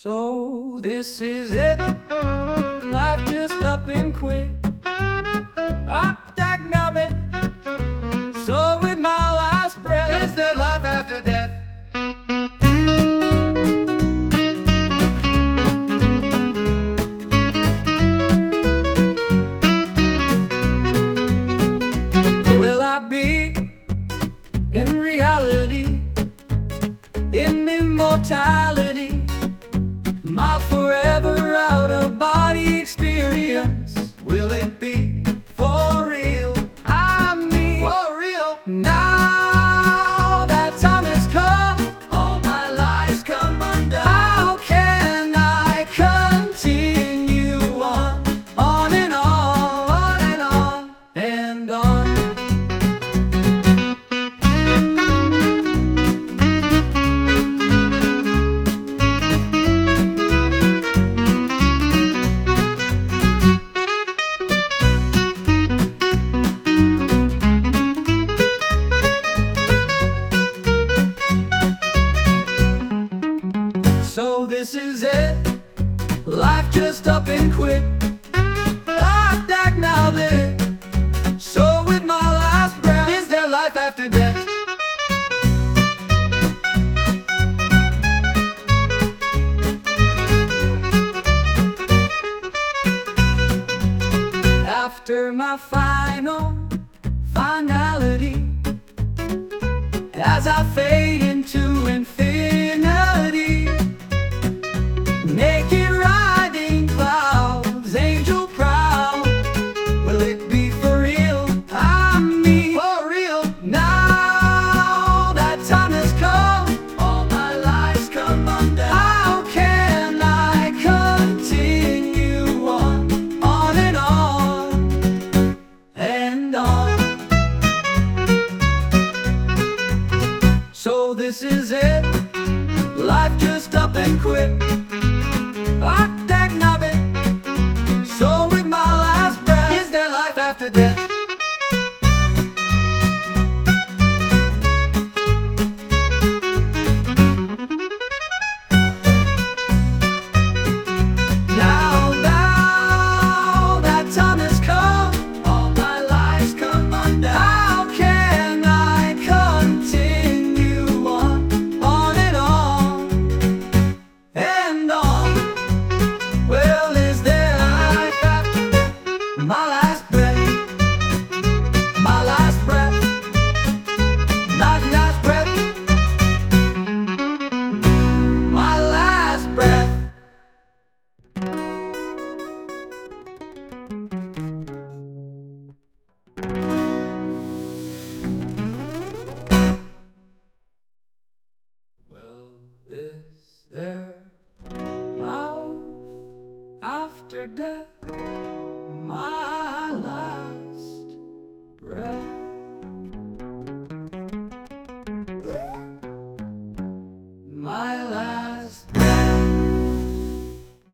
So this is it, life just up and quit. I dagnabbed it. So with my last breath, is there life after death? Will I be in reality, in immortality, my forever out-of-body experience? Will it be for real? I mean, for real. Now that time has come, all my lies come undone. How can I continue on and on and on and on? So this is it, life just up and quit. I dag now there. So with my last breath, is there life after death? After my finality, as I fade into infinity, naked riding clouds, angel proud, will it be for real? I mean, for real. Now that time has come, all my lies come undone. How can I continue on and on and on? So this is it, life just up and quit. I dag it. So with my last breath, is there life after death? Now that time has come, all my lies come undone. How can I continue on and on and on? Well, is there life after death? My last breath, my last breath, not last breath, my last breath. Well, is there life after death?